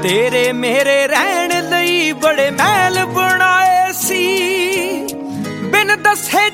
ਤੇਰੇ ਮੇਰੇ ਰਹਿਣ ਲਈ ਬੜੇ ਮਹਿਲ ਬਣਾਏ ਸੀ ਬਿਨ ਦੱਸੇ